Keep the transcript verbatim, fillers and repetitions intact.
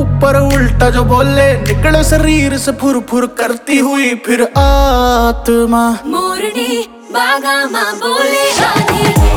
ऊपर उल्टा जो बोले, निकले शरीर से फुर फुर करती हुई फिर आत्मा। मोरनी बागा माँ बोले आधी